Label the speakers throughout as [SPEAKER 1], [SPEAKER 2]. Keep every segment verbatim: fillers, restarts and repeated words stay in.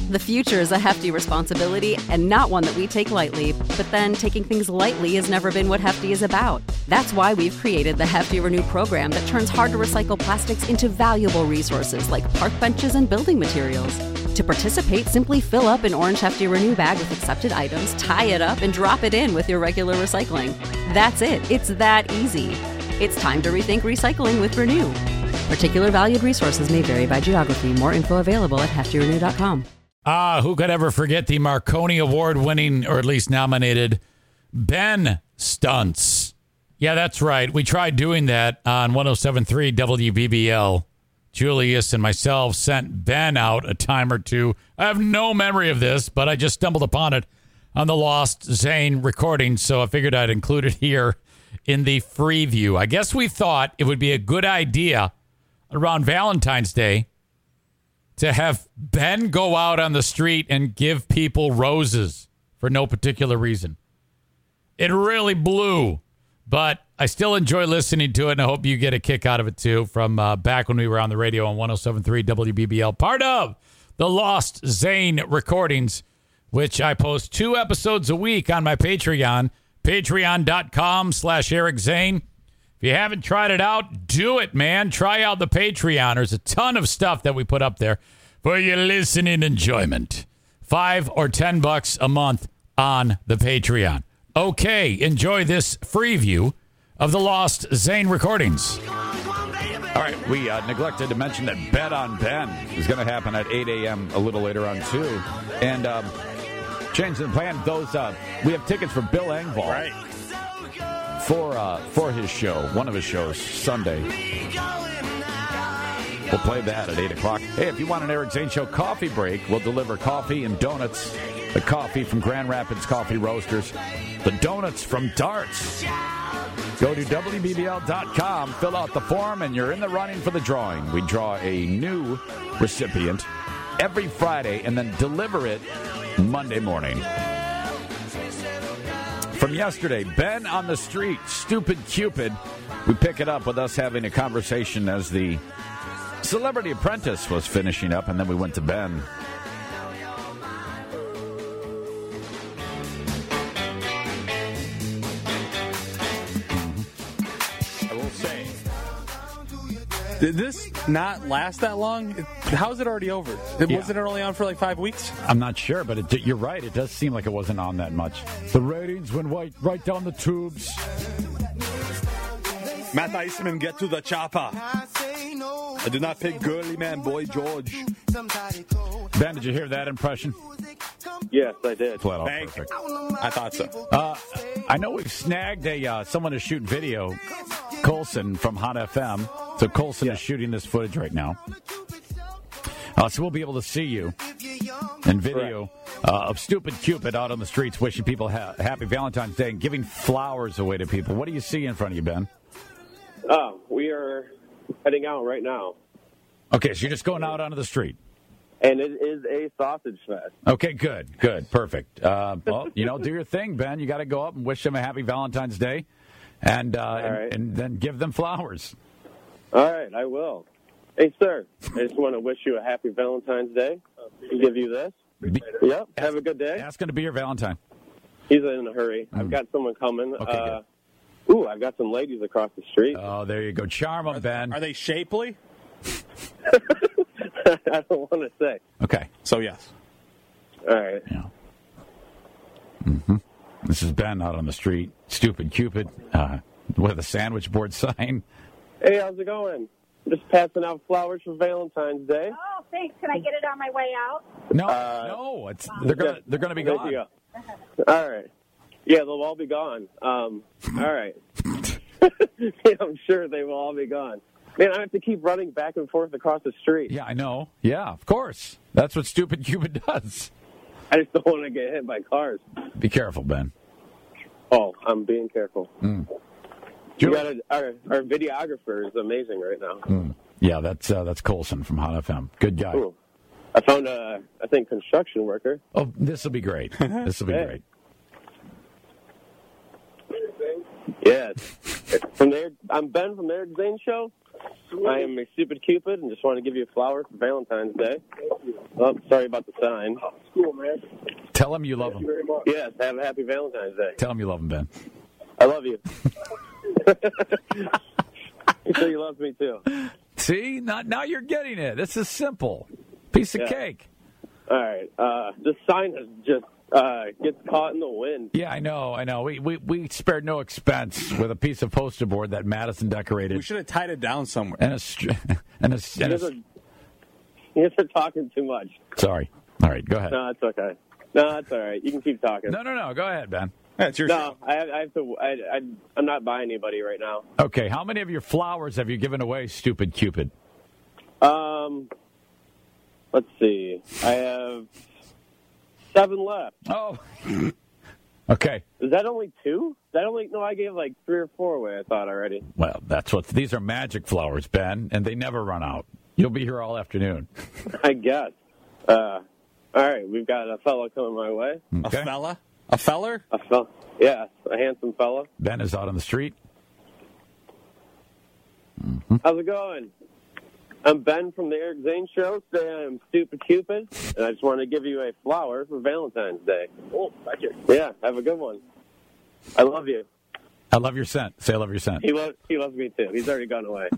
[SPEAKER 1] The future is a hefty responsibility and not one that we take lightly, but then taking things lightly has never been what Hefty is about. That's why we've created the Hefty Renew program that turns hard-to-recycle plastics into valuable resources like park benches and building materials. To participate, simply fill up an orange Hefty Renew bag with accepted items, tie it up, and drop it in with your regular recycling. That's it. It's that easy. It's time to rethink recycling with Renew. Particular valued resources may vary by geography. More info available at hefty renew dot com.
[SPEAKER 2] Ah, who could ever forget the Marconi Award-winning, or at least nominated, Ben Stunts? Yeah, that's right. We tried doing that on one oh seven point three W B B L. Julius and myself sent Ben out a time or two. I have no memory of this, but I just stumbled upon it on the Lost Zane recording, so I figured I'd include it here in the free view. I guess we thought it would be a good idea around Valentine's Day to have Ben go out on the street and give people roses for no particular reason. It really blew, but I still enjoy listening to it, and I hope you get a kick out of it, too, from uh, back when we were on the radio on one oh seven point three W B B L, part of the Lost Zane recordings, which I post two episodes a week on my Patreon, patreon.com slash Eric Zane. If you haven't tried it out, do it, man. Try out the Patreon. There's a ton of stuff that we put up there for your listening enjoyment. Five or ten bucks a month on the Patreon. Okay, enjoy this free view of the Lost Zane recordings. All right, we uh, neglected to mention that Bet on Ben is going to happen at eight a.m. a little later on, too. And um, changing the plan, those uh, we have tickets for Bill Engvall.
[SPEAKER 3] Right.
[SPEAKER 2] For, uh, for his show, one of his shows, Sunday. We'll play that at eight o'clock. Hey, if you want an Eric Zane Show coffee break, we'll deliver coffee and donuts. The coffee from Grand Rapids Coffee Roasters. The donuts from Darts. Go to W B B L dot com, fill out the form, and you're in the running for the drawing. We draw a new recipient every Friday and then deliver it Monday morning. From yesterday, Ben on the street, Stupid Cupid. We pick it up with us having a conversation as the Celebrity Apprentice was finishing up, and then we went to Ben.
[SPEAKER 3] I will say, did this not last that long? How is it already over? It,
[SPEAKER 2] Yeah.
[SPEAKER 3] Wasn't it only on for like five weeks?
[SPEAKER 2] I'm not sure, but it, you're right. It does seem like it wasn't on that much. The ratings went right, right down the tubes.
[SPEAKER 3] Matt Iseman, get to the chopper. I do not pick girly man, boy George.
[SPEAKER 2] Ben, did you hear that impression?
[SPEAKER 4] Yes, I did.
[SPEAKER 2] Flat out
[SPEAKER 3] Thank
[SPEAKER 2] perfect.
[SPEAKER 3] I thought so.
[SPEAKER 2] Uh, I know we've snagged a uh, someone to shoot video, Colson from Hot F M. So Colson
[SPEAKER 4] Yeah.
[SPEAKER 2] is shooting this footage right now. Uh, so we'll be able to see you in video uh, of Stupid Cupid out on the streets wishing people ha- happy Valentine's Day and giving flowers away to people. What do you see in front of you, Ben?
[SPEAKER 4] Oh, we are heading out right now,
[SPEAKER 2] Okay, so you're just going out onto the street.
[SPEAKER 4] and it is a sausage fest.
[SPEAKER 2] Okay, good, good, perfect. Uh, well, you know, do your thing, Ben. You got to go up and wish them a happy Valentine's Day, and uh, and,
[SPEAKER 4] right.
[SPEAKER 2] and then give them flowers.
[SPEAKER 4] All right, I will. Hey, sir, I just want to wish you a happy Valentine's Day. And give you this.
[SPEAKER 2] Be-
[SPEAKER 4] Yep, have a good day.
[SPEAKER 2] That's going to be your Valentine.
[SPEAKER 4] He's in a hurry. I've got someone coming.
[SPEAKER 2] Okay,
[SPEAKER 4] uh, ooh, I've got some ladies across the street.
[SPEAKER 2] Oh, there you go. Charm them, Ben.
[SPEAKER 3] Are they shapely?
[SPEAKER 4] I don't want to say.
[SPEAKER 2] Okay.
[SPEAKER 3] So, yes.
[SPEAKER 4] All right.
[SPEAKER 2] Yeah. Mm-hmm. This is Ben out on the street. Stupid Cupid uh, with a sandwich board sign.
[SPEAKER 4] Hey, how's it going? Just passing out flowers for Valentine's Day.
[SPEAKER 5] Oh, thanks. Can I get it on my way out?
[SPEAKER 2] No,
[SPEAKER 4] Uh,
[SPEAKER 2] no, it's they're gonna they're gonna be
[SPEAKER 4] There
[SPEAKER 2] gone.
[SPEAKER 4] you go. All right. Yeah, they'll all be gone. Um, all right. Yeah, I'm sure they will all be gone. Man, I have to keep running back and forth across the street.
[SPEAKER 2] Yeah, I know. Yeah, of course. That's what Stupid Cupid does.
[SPEAKER 4] I just don't want to get hit by cars.
[SPEAKER 2] Be careful, Ben.
[SPEAKER 4] Oh, I'm being careful.
[SPEAKER 2] Mm.
[SPEAKER 4] You got a, our, our videographer is amazing right now.
[SPEAKER 2] Mm. Yeah, that's uh, that's Colson from Hot F M. Good guy.
[SPEAKER 4] Ooh. I found a, I think, construction worker.
[SPEAKER 2] Oh, this will be great. This will be
[SPEAKER 4] Hey.
[SPEAKER 2] great.
[SPEAKER 4] Yeah. From there, I'm Ben from the Eric Zane Show. I am a stupid Cupid and just want to give you a flower for Valentine's Day. Oh, sorry about the sign. Oh, it's cool, man.
[SPEAKER 2] Tell him you love him.
[SPEAKER 4] Yes, have a happy Valentine's Day.
[SPEAKER 2] Tell him you love him, Ben.
[SPEAKER 4] I love you. You say you love me, too.
[SPEAKER 2] See? Not, now you're getting it. This is simple. Piece of
[SPEAKER 4] Yeah.
[SPEAKER 2] cake.
[SPEAKER 4] All right. Uh, the sign is just uh, gets caught in the wind.
[SPEAKER 2] Yeah, I know, I know. We, we we spared no expense with a piece of poster board that Madison decorated.
[SPEAKER 3] We should have tied it down somewhere.
[SPEAKER 2] And a, str- and a,
[SPEAKER 4] You
[SPEAKER 2] and
[SPEAKER 4] guys,
[SPEAKER 2] a
[SPEAKER 4] are, you guys are talking too much.
[SPEAKER 2] Sorry. All right, go ahead.
[SPEAKER 4] No, it's okay. No, it's all right. You can keep talking.
[SPEAKER 2] No, no, no. Go ahead, Ben.
[SPEAKER 3] That's your
[SPEAKER 4] No, I have, I have to. I, I, I'm not buying anybody right now.
[SPEAKER 2] Okay, how many of your flowers have you given away, stupid Cupid?
[SPEAKER 4] Um, let's see. I have seven left.
[SPEAKER 2] Oh. Okay.
[SPEAKER 4] Is that only two? Is that only no? I gave like three or four away. I thought already.
[SPEAKER 2] Well, that's what these are magic flowers, Ben, and they never run out. You'll be here all afternoon.
[SPEAKER 4] I guess. Uh, all right, we've got a fellow coming my way.
[SPEAKER 2] Okay.
[SPEAKER 3] A fella? A feller?
[SPEAKER 4] A fella, yeah, a handsome fellow.
[SPEAKER 2] Ben is out on the street.
[SPEAKER 4] How's it going? I'm Ben from the Eric Zane Show. Today I'm Stupid Cupid, and I just wanted to give you a flower for Valentine's Day. Oh, thank you. Yeah, have a good one. I love you.
[SPEAKER 2] I love your scent. Say I love your scent.
[SPEAKER 4] He loves he loves me too. He's already gone away.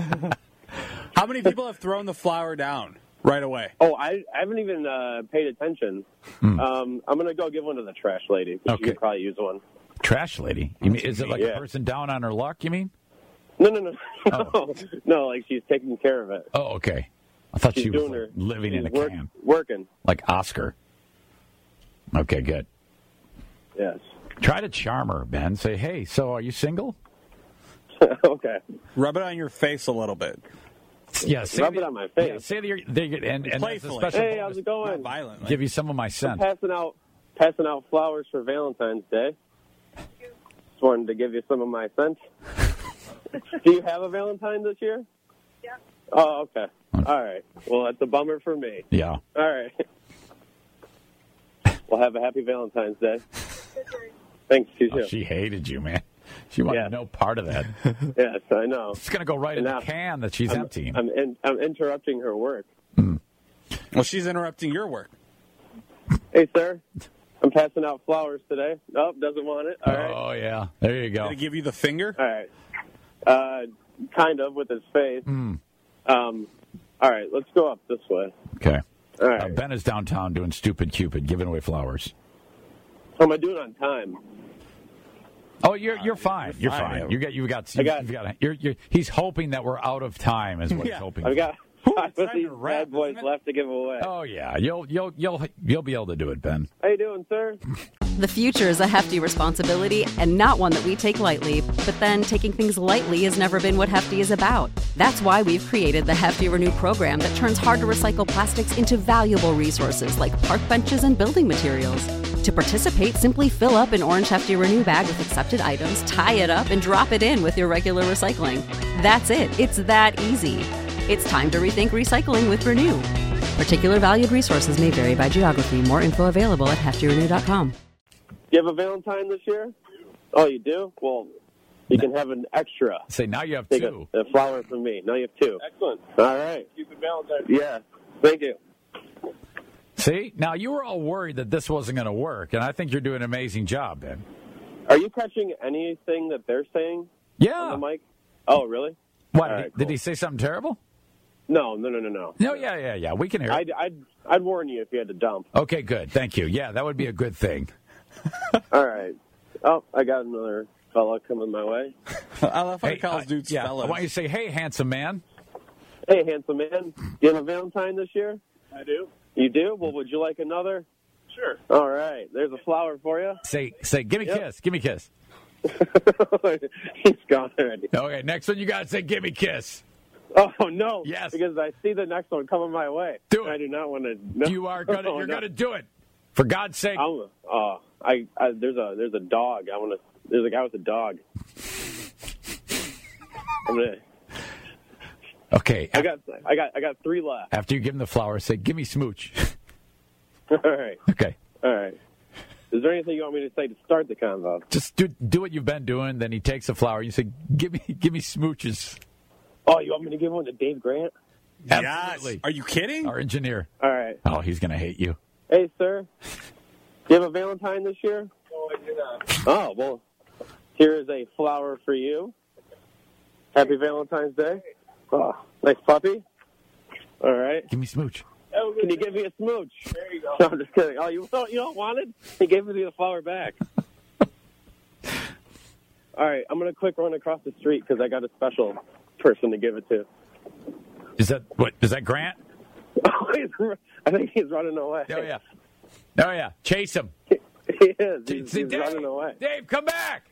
[SPEAKER 3] How many people have thrown the flower down right away?
[SPEAKER 4] Oh, I, I haven't even uh, paid attention.
[SPEAKER 2] Hmm.
[SPEAKER 4] Um, I'm gonna go give one to the trash lady. She
[SPEAKER 2] Okay.
[SPEAKER 4] could probably use one.
[SPEAKER 2] Trash lady? You mean, is it like
[SPEAKER 4] Yeah.
[SPEAKER 2] a person down on her luck, you mean?
[SPEAKER 4] No, no, no,
[SPEAKER 2] Oh.
[SPEAKER 4] no, no. Like she's taking care of it.
[SPEAKER 2] Oh, okay. I thought
[SPEAKER 4] She's
[SPEAKER 2] she was
[SPEAKER 4] doing
[SPEAKER 2] like,
[SPEAKER 4] her
[SPEAKER 2] living in a
[SPEAKER 4] she's work-
[SPEAKER 2] can.
[SPEAKER 4] working.
[SPEAKER 2] Like Oscar. Okay, good.
[SPEAKER 4] Yes.
[SPEAKER 2] Try to charm her, Ben. Say, hey, so are you single?
[SPEAKER 4] Okay.
[SPEAKER 3] Rub it on your face a little bit.
[SPEAKER 2] Yeah, say
[SPEAKER 4] Rub
[SPEAKER 2] the-
[SPEAKER 4] it on my face.
[SPEAKER 2] Yeah, say that you're, they, and, and that's a
[SPEAKER 3] Playfully.
[SPEAKER 2] special
[SPEAKER 4] Hey,
[SPEAKER 2] bonus.
[SPEAKER 4] how's it
[SPEAKER 3] Not
[SPEAKER 4] going?
[SPEAKER 3] violently.
[SPEAKER 2] Give you some of my scent.
[SPEAKER 4] Passing out, passing out flowers for Valentine's Day. Just wanted to give you some of my scent. Do you have a Valentine this year?
[SPEAKER 5] Yeah.
[SPEAKER 4] Oh, okay. All right. Well, that's a bummer for me.
[SPEAKER 2] Yeah.
[SPEAKER 4] All right. Well, have a happy Valentine's Day. Thanks, you
[SPEAKER 2] Oh,
[SPEAKER 4] too.
[SPEAKER 2] she hated you, man. She wanted
[SPEAKER 4] Yeah.
[SPEAKER 2] no part of that.
[SPEAKER 4] Yes, I know.
[SPEAKER 2] It's going to go right in
[SPEAKER 4] Now,
[SPEAKER 2] the can that she's
[SPEAKER 4] I'm,
[SPEAKER 2] emptying.
[SPEAKER 4] I'm, in, I'm interrupting her work.
[SPEAKER 3] Well, she's interrupting your work.
[SPEAKER 4] Hey, sir. I'm passing out flowers today. Nope, doesn't want it. All right.
[SPEAKER 2] Oh, yeah. There you go.
[SPEAKER 3] Did he give you the finger?
[SPEAKER 4] All right. Uh, kind of with his face.
[SPEAKER 2] Mm.
[SPEAKER 4] Um, all right, let's go up this way.
[SPEAKER 2] Okay.
[SPEAKER 4] All
[SPEAKER 2] Uh,
[SPEAKER 4] right.
[SPEAKER 2] Ben is downtown doing Stupid Cupid, giving away flowers.
[SPEAKER 4] How am I doing on time?
[SPEAKER 2] Oh, you're you're fine. You're
[SPEAKER 3] fine.
[SPEAKER 2] fine. You got you got.
[SPEAKER 4] I got-
[SPEAKER 2] You've got. You're, you're, he's hoping that we're out of time, is what
[SPEAKER 3] Yeah.
[SPEAKER 2] he's hoping.
[SPEAKER 4] I've got five
[SPEAKER 3] time
[SPEAKER 4] of these
[SPEAKER 3] to wrap,
[SPEAKER 4] bad boys
[SPEAKER 3] isn't it?
[SPEAKER 4] left to give away.
[SPEAKER 2] Oh yeah, you'll you'll you'll you'll be able to do it, Ben.
[SPEAKER 4] How you doing, sir?
[SPEAKER 1] The future is a hefty responsibility and not one that we take lightly, but then taking things lightly has never been what Hefty is about. That's why we've created the Hefty Renew program that turns hard to recycle plastics into valuable resources like park benches and building materials. To participate, simply fill up an orange Hefty Renew bag with accepted items, tie it up, and drop it in with your regular recycling. That's it. It's that easy. It's time to rethink recycling with Renew. Particular valued resources may vary by geography. More info available at hefty renew dot com.
[SPEAKER 4] You have a Valentine this year? Oh, you do? Well, you can have an extra.
[SPEAKER 2] Say now you have
[SPEAKER 4] Take
[SPEAKER 2] two.
[SPEAKER 4] a, a flower from me. Now you have two.
[SPEAKER 6] Excellent.
[SPEAKER 4] All right.
[SPEAKER 6] Stupid Valentine.
[SPEAKER 4] Yeah. Thank you.
[SPEAKER 2] See, now you were all worried that this wasn't going to work, and I think you're doing an amazing job, Ben.
[SPEAKER 4] Are you catching anything that they're saying
[SPEAKER 2] Yeah.
[SPEAKER 4] on the mic? Oh, really?
[SPEAKER 2] What
[SPEAKER 4] All
[SPEAKER 2] did,
[SPEAKER 4] right,
[SPEAKER 2] he, did
[SPEAKER 4] cool.
[SPEAKER 2] he say something terrible?
[SPEAKER 4] No, no, no, no, no.
[SPEAKER 2] No, yeah, yeah, yeah. We can hear it.
[SPEAKER 4] I'd, I'd, I'd warn you if you had to dump.
[SPEAKER 2] Okay, good. Thank you. Yeah, that would be a good thing.
[SPEAKER 4] All right. Oh, I got another fella coming my way.
[SPEAKER 3] I love how he
[SPEAKER 2] Hey,
[SPEAKER 3] calls
[SPEAKER 2] uh,
[SPEAKER 3] dudes
[SPEAKER 2] yeah,
[SPEAKER 3] fellas.
[SPEAKER 2] I want you to say, hey, handsome man.
[SPEAKER 4] Hey, handsome man. Do you have a Valentine this year?
[SPEAKER 6] I do.
[SPEAKER 4] You do? Well, would you like another?
[SPEAKER 6] Sure.
[SPEAKER 4] All right. There's a flower for you.
[SPEAKER 2] Say, say, give me a
[SPEAKER 4] Yep.
[SPEAKER 2] kiss. Give me a kiss.
[SPEAKER 4] He's gone already.
[SPEAKER 2] Okay, next one you got to say, give me a kiss.
[SPEAKER 4] Oh, no.
[SPEAKER 2] Yes.
[SPEAKER 4] Because I see the next one coming my way.
[SPEAKER 2] Do it.
[SPEAKER 4] I do not want to. No.
[SPEAKER 2] You are gonna,
[SPEAKER 4] Oh,
[SPEAKER 2] you're
[SPEAKER 4] no.
[SPEAKER 2] gonna do it. For God's sake.
[SPEAKER 4] I'm, uh, I, I, there's a, there's a dog. I want to. There's a guy with a dog. I'm gonna.
[SPEAKER 2] Okay.
[SPEAKER 4] I got, I got, I got three left.
[SPEAKER 2] After you give him the flower, say, give me smooch.
[SPEAKER 4] All right.
[SPEAKER 2] Okay.
[SPEAKER 4] All right. Is there anything you want me to say to start the convo?
[SPEAKER 2] Just do do what you've been doing. Then he takes the flower. You say, give me give me smooches.
[SPEAKER 4] Oh, you want me to give one to Dave Grant?
[SPEAKER 2] Absolutely.
[SPEAKER 3] Yes. Are you kidding?
[SPEAKER 2] Our engineer.
[SPEAKER 4] All right.
[SPEAKER 2] Oh, he's going to hate you.
[SPEAKER 4] Hey, sir. Do you have a Valentine this year? No, I do not. Oh, well, here is a flower for you. Happy Valentine's Day. Oh, nice puppy. All right.
[SPEAKER 2] Give me a smooch.
[SPEAKER 4] Can you give me a smooch? There you go. No, I'm just kidding. Oh, you don't, you don't want it? He gave me the flower back. All right, I'm going to quick run across the street because I got a special person to give it to.
[SPEAKER 2] Is that what? Is that Grant?
[SPEAKER 4] Oh, he's, I think he's running away.
[SPEAKER 2] Oh, yeah. Oh, yeah. Chase him.
[SPEAKER 4] He is. He's,
[SPEAKER 2] See,
[SPEAKER 4] he's
[SPEAKER 2] Dave,
[SPEAKER 4] running away.
[SPEAKER 2] Dave, come back.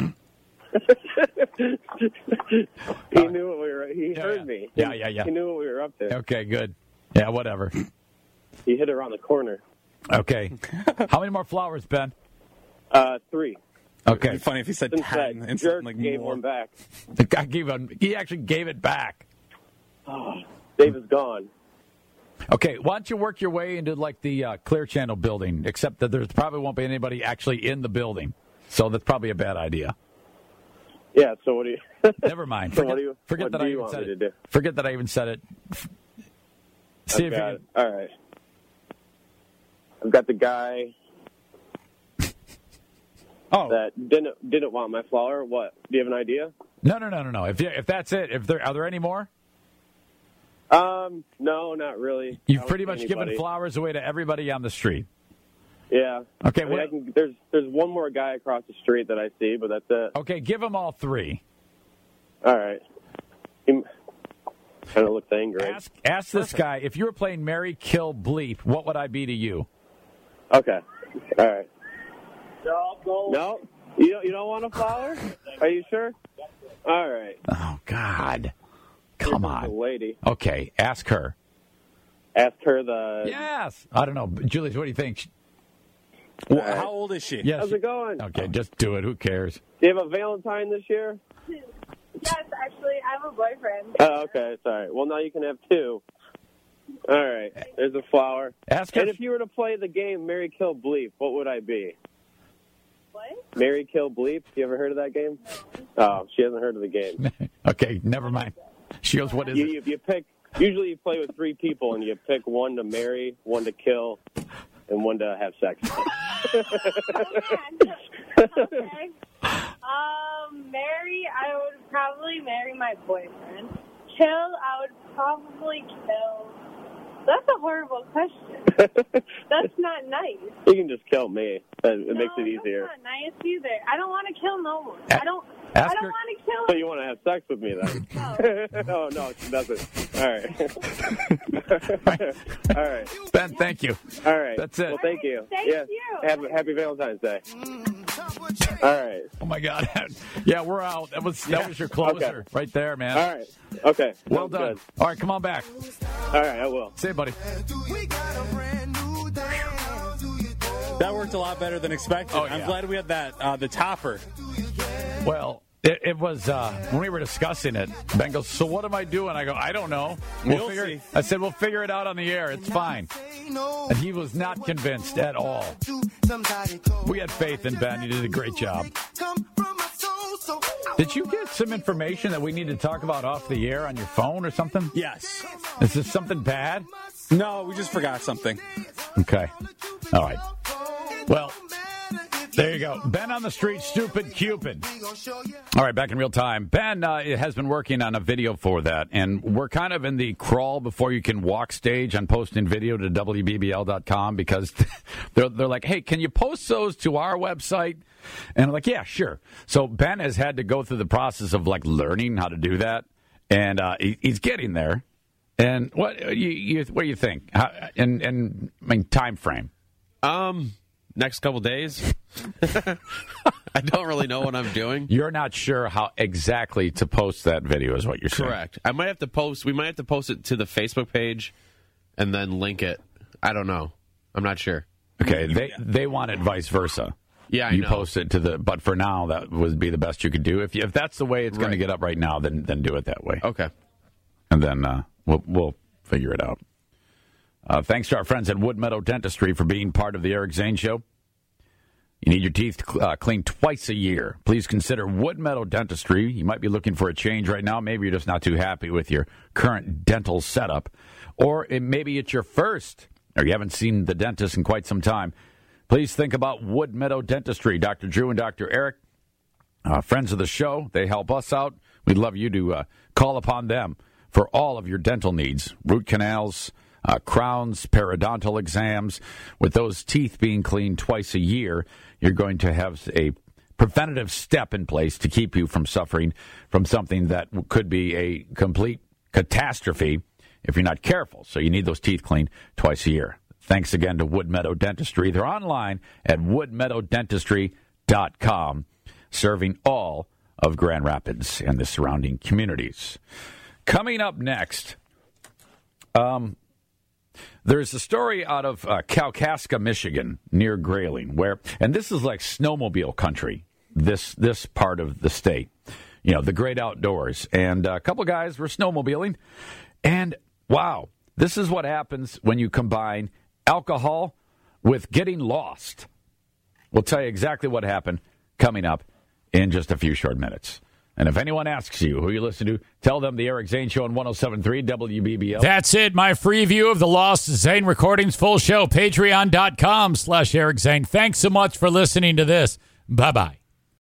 [SPEAKER 4] He knew what we were. He
[SPEAKER 2] Yeah,
[SPEAKER 4] heard
[SPEAKER 2] yeah.
[SPEAKER 4] me.
[SPEAKER 2] Yeah, yeah, yeah.
[SPEAKER 4] He knew what we were up to.
[SPEAKER 2] Okay, good. Yeah, whatever.
[SPEAKER 4] He hit it around the corner.
[SPEAKER 2] Okay. How many more flowers, Ben?
[SPEAKER 4] Uh, three.
[SPEAKER 2] Okay.
[SPEAKER 3] It'd be funny if he said
[SPEAKER 4] Since
[SPEAKER 3] ten.
[SPEAKER 4] that
[SPEAKER 3] and
[SPEAKER 4] jerk
[SPEAKER 3] like
[SPEAKER 4] gave
[SPEAKER 3] more.
[SPEAKER 4] one back.
[SPEAKER 2] The guy gave him, he actually gave it back.
[SPEAKER 4] Oh, Dave is gone.
[SPEAKER 2] Okay, why don't you work your way into like the uh, Clear Channel building, except that there probably won't be anybody actually in the building. So that's probably a bad idea.
[SPEAKER 4] Yeah, so what do you...
[SPEAKER 2] Never mind.
[SPEAKER 4] So
[SPEAKER 2] Forget,
[SPEAKER 4] what do you-
[SPEAKER 2] forget
[SPEAKER 4] what
[SPEAKER 2] that
[SPEAKER 4] do
[SPEAKER 2] I
[SPEAKER 4] you
[SPEAKER 2] even
[SPEAKER 4] want
[SPEAKER 2] said
[SPEAKER 4] me
[SPEAKER 2] it.
[SPEAKER 4] to do?
[SPEAKER 2] Forget that I even said it. See
[SPEAKER 4] I've
[SPEAKER 2] if you
[SPEAKER 4] got
[SPEAKER 2] can,
[SPEAKER 4] it. All right. I've got the guy
[SPEAKER 3] Oh,
[SPEAKER 4] that didn't didn't want my flower. What? Do you have an idea?
[SPEAKER 2] No, no, no, no, no. If you, if that's it, if there are there any more?
[SPEAKER 4] Um, no, not really.
[SPEAKER 2] You've
[SPEAKER 4] I
[SPEAKER 2] pretty
[SPEAKER 4] would
[SPEAKER 2] much
[SPEAKER 4] say
[SPEAKER 2] given
[SPEAKER 4] anybody.
[SPEAKER 2] flowers away to everybody on the street.
[SPEAKER 4] Yeah.
[SPEAKER 2] Okay,
[SPEAKER 4] I mean,
[SPEAKER 2] what-
[SPEAKER 4] I can, there's there's one more guy across the street that I see, but that's it.
[SPEAKER 2] Okay, give them all three.
[SPEAKER 4] All right. He kind of looks angry.
[SPEAKER 2] Ask ask this guy, if you were playing Mary Kill Bleep, what would I be to you?
[SPEAKER 4] Okay. All right. No, you don't. You don't want a flower? Are you sure? All right.
[SPEAKER 2] Oh, God. Come
[SPEAKER 4] The
[SPEAKER 2] on.
[SPEAKER 4] lady.
[SPEAKER 2] Okay, ask her.
[SPEAKER 4] Ask her the.
[SPEAKER 2] Yes. I don't know. Julius, what do you think?
[SPEAKER 3] well,
[SPEAKER 4] right.
[SPEAKER 3] how old is she?
[SPEAKER 2] Yes.
[SPEAKER 4] How's it going?
[SPEAKER 2] Okay, just do it. Who cares?
[SPEAKER 4] Do you have a Valentine this year?
[SPEAKER 5] Yes, actually, I have a boyfriend.
[SPEAKER 4] Oh, okay. Sorry. Well, now you can have two. All right. There's a flower.
[SPEAKER 2] Ask her.
[SPEAKER 4] And if you were to play the game Mary Kill Bleep, what would I be?
[SPEAKER 5] What?
[SPEAKER 4] Mary Kill Bleep? You ever heard of that game? Oh, she hasn't heard of the game.
[SPEAKER 2] Okay, never mind. She goes, what is
[SPEAKER 4] You,
[SPEAKER 2] it?
[SPEAKER 4] you, you pick. Usually, you play with three people, and you pick one to marry, one to kill, and one to have sex.
[SPEAKER 5] Okay. Um, marry, I would probably marry my boyfriend. Kill, I would probably kill. That's a horrible question. That's not nice.
[SPEAKER 4] You can just kill me. It, it makes
[SPEAKER 5] No,
[SPEAKER 4] it easier.
[SPEAKER 5] That's not nice either. I don't want to kill no one.
[SPEAKER 2] A-
[SPEAKER 5] I don't.
[SPEAKER 2] ask
[SPEAKER 5] I don't
[SPEAKER 2] her-
[SPEAKER 5] want to kill.
[SPEAKER 4] So you want to have sex with me then? Oh, no, she doesn't. All right. All right.
[SPEAKER 2] Ben, thank you.
[SPEAKER 4] All right.
[SPEAKER 2] That's it.
[SPEAKER 4] Well, thank you.
[SPEAKER 5] Thank
[SPEAKER 4] yeah.
[SPEAKER 5] you.
[SPEAKER 4] Have, happy Valentine's Day. All right.
[SPEAKER 2] Oh, my God. Yeah, we're out. That was that was your closer
[SPEAKER 4] Okay.
[SPEAKER 2] right there, man.
[SPEAKER 4] All right. Okay.
[SPEAKER 2] Well
[SPEAKER 4] Sounds
[SPEAKER 2] done.
[SPEAKER 4] good.
[SPEAKER 2] All right, come on back.
[SPEAKER 4] All right, I will.
[SPEAKER 2] Say it, buddy.
[SPEAKER 3] That worked a lot better than expected.
[SPEAKER 2] Oh,
[SPEAKER 3] I'm
[SPEAKER 2] yeah.
[SPEAKER 3] glad we had that, uh, the topper.
[SPEAKER 2] Well, it, it was uh, when we were discussing it. Ben goes, "So what am I doing?" I go, "I don't know. We'll
[SPEAKER 3] You'll
[SPEAKER 2] figure."
[SPEAKER 3] see.
[SPEAKER 2] I said, "We'll figure it out on the air. It's fine." And he was not convinced at all. We had faith in Ben. He did a great job. Did you get some information that we need to talk about off the air on your phone or something?
[SPEAKER 3] Yes.
[SPEAKER 2] Is this something bad?
[SPEAKER 3] No, we just forgot something.
[SPEAKER 2] Okay. All right. Well, there you go. Ben on the street, stupid Cupid. All right, back in real time. Ben uh, has been working on a video for that, and we're kind of in the crawl before you can walk stage on posting video to W B B L dot com because they're, they're like, hey, can you post those to our website? And I'm like, yeah, sure. So Ben has had to go through the process of, like, learning how to do that, and uh, he, he's getting there. And what you, you what do you think? How, and and I mean time frame.
[SPEAKER 6] Um, next couple days. I don't really know what I'm doing.
[SPEAKER 2] You're not sure how exactly to post that video, is what you're saying.
[SPEAKER 6] Correct. I might have to post. We might have to post it to the Facebook page, and then link it. I don't know. I'm not sure.
[SPEAKER 2] Okay, they they want it vice versa.
[SPEAKER 6] Yeah, I
[SPEAKER 2] you
[SPEAKER 6] know.
[SPEAKER 2] post it to the. But for now, that would be the best you could do. If you, if that's the way it's going to
[SPEAKER 6] Right.
[SPEAKER 2] get up right now, then then do it that way.
[SPEAKER 6] Okay.
[SPEAKER 2] And then uh, we'll we'll figure it out. Uh, thanks to our friends at Wood Meadow Dentistry for being part of the Eric Zane Show.
[SPEAKER 7] You need your teeth uh, cleaned twice a year. Please consider Wood Meadow Dentistry. You might be looking for a change right now. Maybe you're just not too happy with your current dental setup. Or it, maybe it's your first, or you haven't seen the dentist in quite some time. Please think about Wood Meadow Dentistry. Doctor Drew and Doctor Eric, uh, friends of the show, they help us out. We'd love you to uh, call upon them for all of your dental needs. Root canals, uh, crowns, periodontal exams. With those teeth being cleaned twice a year, you're going to have a preventative step in place to keep you from suffering from something that could be a complete catastrophe if you're not careful. So you need those teeth cleaned twice a year. Thanks again to Wood Meadow Dentistry. They're online at wood meadow dentistry dot com, serving all of Grand Rapids and the surrounding communities. Coming up next, um, there's a story out of uh, Kalkaska, Michigan, near Grayling, where, and this is like snowmobile country, this this part of the state, you know, the great outdoors. And a couple guys were snowmobiling, and wow, this is what happens when you combine alcohol with getting lost. We'll tell you exactly what happened coming up in just a few short minutes. And if anyone asks you who you listen to, tell them the Eric Zane Show on one oh seven point three W B B L.
[SPEAKER 2] That's it. My free view of the Lost Zane Recordings full show, patreon dot com slash Eric Zane. Thanks so much for listening to this. Bye-bye.